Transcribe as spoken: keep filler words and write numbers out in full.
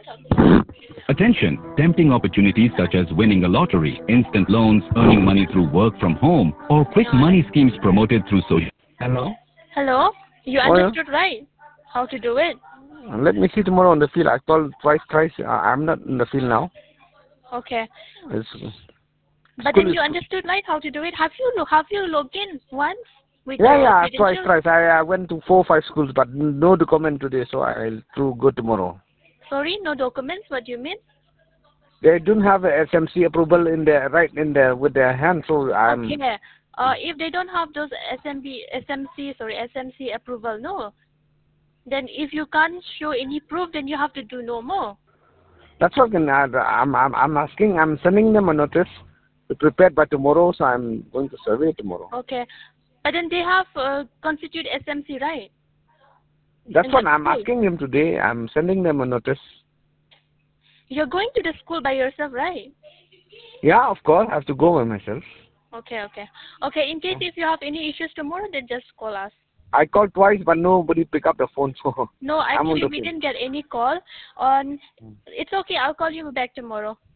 Attention! Tempting opportunities such as winning a lottery, instant loans, earning money through work from home, or quick money schemes promoted through social... Hello? Hello? You Oh, yeah. understood right? How to do it? Let me see tomorrow on the field. I called twice, thrice. Uh, I'm not in the field now. Okay. It's, But then you understood right how to do it? Have you lo- have you logged in once with yeah, your yeah, twice, credentials? thrice. I, I went to four, five schools, but no document today, so I'll to go tomorrow. Sorry, no documents. What do you mean? They don't have a S M C approval in their right in their with their hand, so I'm. Okay. Uh, if they don't have those S M B, S M C, sorry, S M C approval, no. Then if you can't show any proof, then you have to do no more. That's what can I, I'm I'm I'm asking. I'm sending them a notice to prepare by tomorrow, so I'm going to survey tomorrow. Okay. But then they have uh, constitute S M C, right? That's In what that I'm school. asking them today. I'm sending them a notice. You're going to the school by yourself, right? Yeah, of course. I have to go by myself. Okay, okay. Okay, in case if you have any issues tomorrow, then just call us. I called twice, but nobody picked up the phone. So No, I'm on actually, the we phone. didn't get any call. On, It's okay, I'll call you back tomorrow.